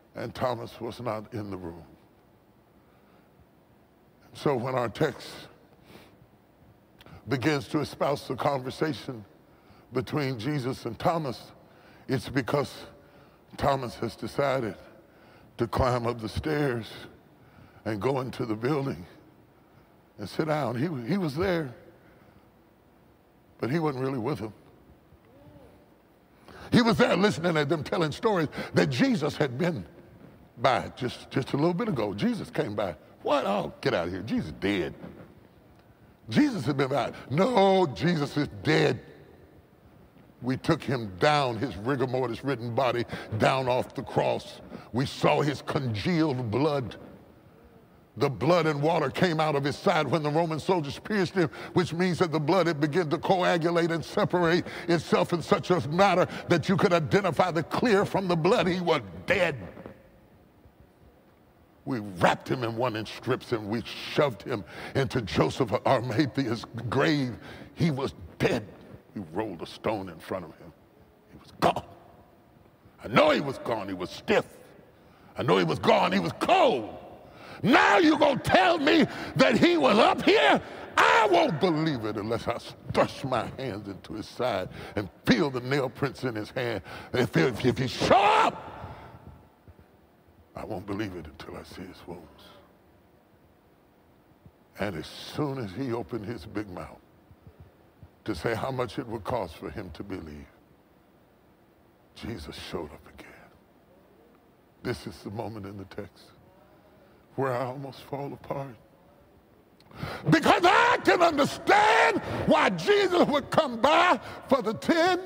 and Thomas was not in the room. So when our text begins to espouse the conversation between Jesus and Thomas, it's because Thomas has decided to climb up the stairs and go into the building and sit down. He was there, but he wasn't really with them. He was there listening to them telling stories that Jesus had been by just a little bit ago. Jesus came by. What? Oh, get out of here. Jesus dead. Jesus had been by. No, Jesus is dead. We took him down, his rigor mortis ridden body, down off the cross. We saw his congealed blood. The blood and water came out of his side when the Roman soldiers pierced him, which means that the blood had begun to coagulate and separate itself in such a manner that you could identify the clear from the blood. He was dead. We wrapped him in 1-inch strips and we shoved him into Joseph of Arimathea's grave. He was dead. We rolled a stone in front of him. He was gone. I know he was gone. He was stiff. I know he was gone. He was cold. Now you're going to tell me that he was up here? I won't believe it unless I thrust my hands into his side and feel the nail prints in his hand. If he show up, I won't believe it until I see his wounds. And as soon as he opened his big mouth to say how much it would cost for him to believe, Jesus showed up again. This is the moment in the text where I almost fall apart. Because I can understand why Jesus would come by for the 10,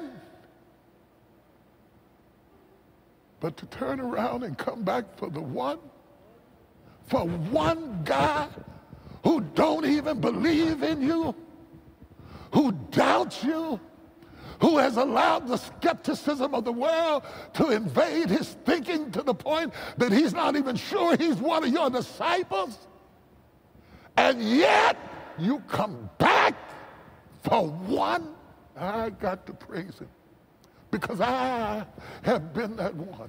but to turn around and come back for the 1, for one guy who don't even believe in you, who doubts you, who has allowed the skepticism of the world to invade his thinking to the point that he's not even sure he's one of your disciples. And yet you come back for 1. I got to praise him because I have been that one.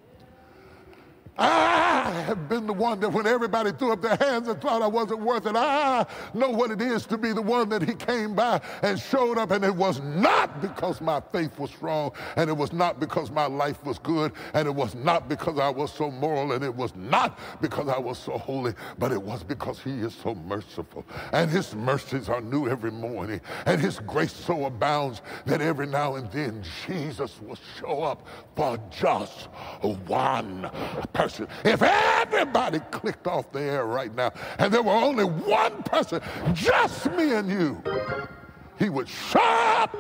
I have been the one that when everybody threw up their hands and thought I wasn't worth it, I know what it is to be the one that he came by and showed up. And it was not because my faith was strong, and it was not because my life was good, and it was not because I was so moral, and it was not because I was so holy, but it was because he is so merciful. And his mercies are new every morning, and his grace so abounds that every now and then Jesus will show up for just 1 person. If everybody clicked off the air right now and there were only 1 person, just me and you, he would show up.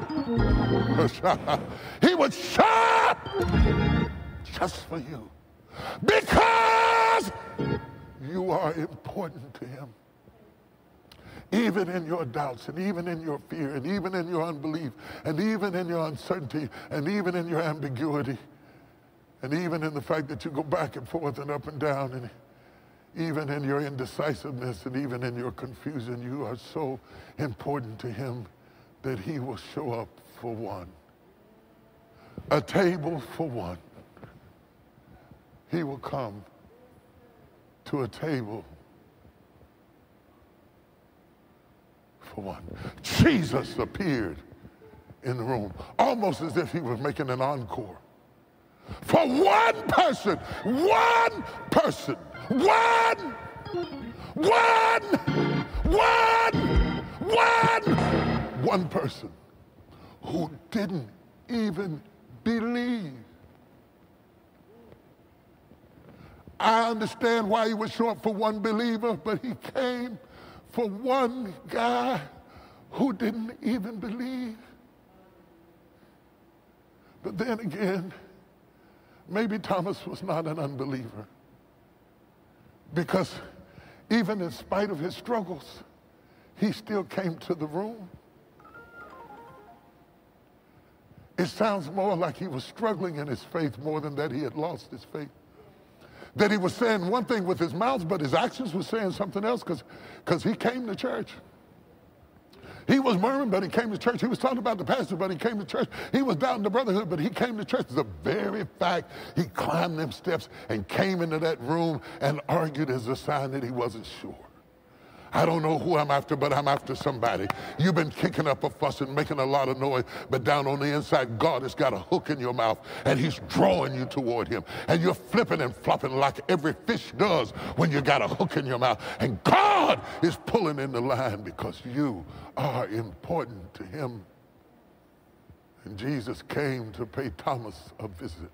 He would show up just for you because you are important to him. Even in your doubts, and even in your fear, and even in your unbelief, and even in your uncertainty, and even in your ambiguity, and even in the fact that you go back and forth and up and down, and even in your indecisiveness, and even in your confusion, you are so important to him that he will show up for 1. A table for 1. He will come to a table for 1. Jesus appeared in the room, almost as if he was making an encore. For 1 person, 1 person, 1 person who didn't even believe. I understand why he would show up for 1 believer, but he came for 1 guy who didn't even believe. But then again, maybe Thomas was not an unbeliever, because even in spite of his struggles, he still came to the room. It sounds more like he was struggling in his faith more than that he had lost his faith. That he was saying one thing with his mouth, but his actions were saying something else, because he came to church. He was murmuring, but he came to church. He was talking about the pastor, but he came to church. He was doubting the brotherhood, but he came to church. The very fact he climbed them steps and came into that room and argued is a sign that he wasn't sure. I don't know who I'm after, but I'm after somebody. You've been kicking up a fuss and making a lot of noise, but down on the inside, God has got a hook in your mouth, and he's drawing you toward him. And you're flipping and flopping like every fish does when you got a hook in your mouth. And God is pulling in the line because you are important to him. And Jesus came to pay Thomas a visit.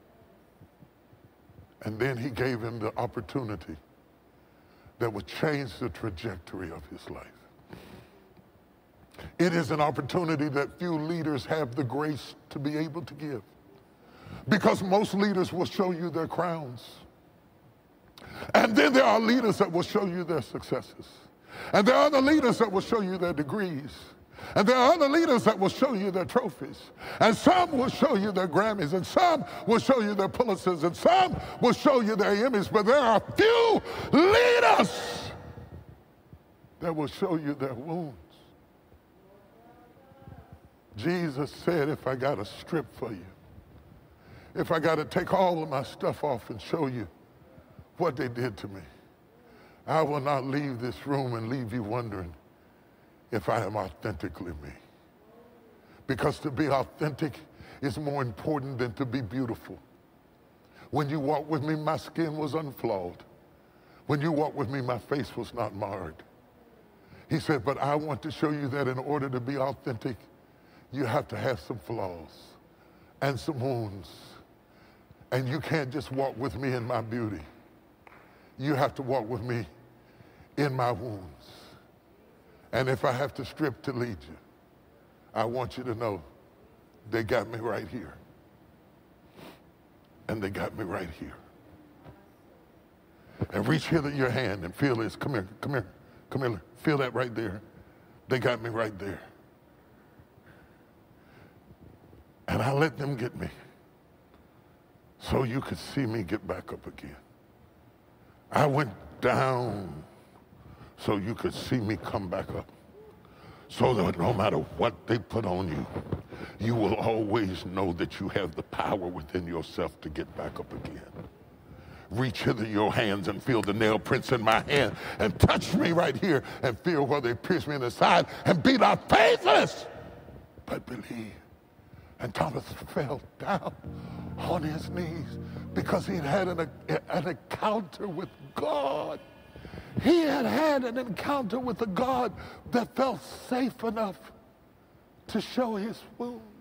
And then he gave him the opportunity that would change the trajectory of his life. It is an opportunity that few leaders have the grace to be able to give, because most leaders will show you their crowns. And then there are leaders that will show you their successes. And there are other leaders that will show you their degrees. And there are other leaders that will show you their trophies. And some will show you their Grammys. And some will show you their Pulitzers. And some will show you their Emmys. But there are few leaders that will show you their wounds. Jesus said, if I got to strip for you, if I got to take all of my stuff off and show you what they did to me, I will not leave this room and leave you wondering if I am authentically me. Because to be authentic is more important than to be beautiful. When you walked with me, my skin was unflawed. When you walked with me, my face was not marred. He said, but I want to show you that in order to be authentic, you have to have some flaws and some wounds. And you can't just walk with me in my beauty. You have to walk with me in my wounds. And if I have to strip to lead you, I want you to know they got me right here. And they got me right here. And reach here to your hand and feel this. Come here, come here, come here. Feel that right there. They got me right there. And I let them get me so you could see me get back up again. I went down so you could see me come back up. So that no matter what they put on you, you will always know that you have the power within yourself to get back up again. Reach hither your hands and feel the nail prints in my hand and touch me right here and feel where they pierce me in the side and be not faithless, but believe. And Thomas fell down on his knees because he'd had an encounter with God. He had had an encounter with a God that felt safe enough to show his wounds.